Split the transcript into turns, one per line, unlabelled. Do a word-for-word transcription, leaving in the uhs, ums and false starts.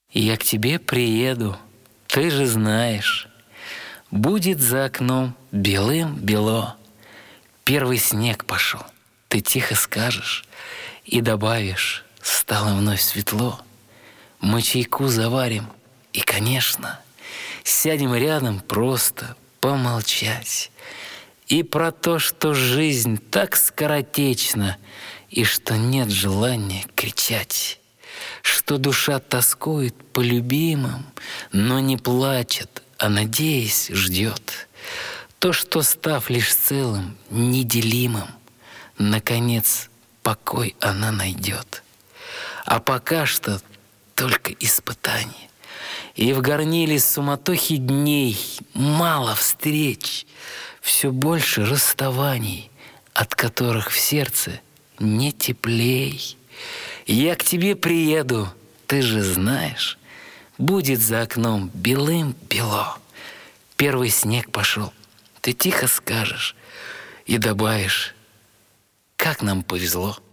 Я к тебе приеду, ты же знаешь. Будет за окном белым-бело. Первый снег пошел, ты тихо скажешь и добавишь: стало вновь светло. Мы чайку заварим и, конечно, сядем рядом просто помолчать. И про то, что жизнь так скоротечна, и что нет желания кричать, что душа тоскует по любимым, но не плачет, а, надеясь, ждет. То, что, став лишь целым, неделимым, наконец покой она найдет. А пока что только испытание. И в горниле суматохи дней мало встреч, все больше расставаний, от которых в сердце не теплей. Я к тебе приеду, ты же знаешь, будет за окном белым-бело. Первый снег пошел, ты тихо скажешь и добавишь: как нам повезло.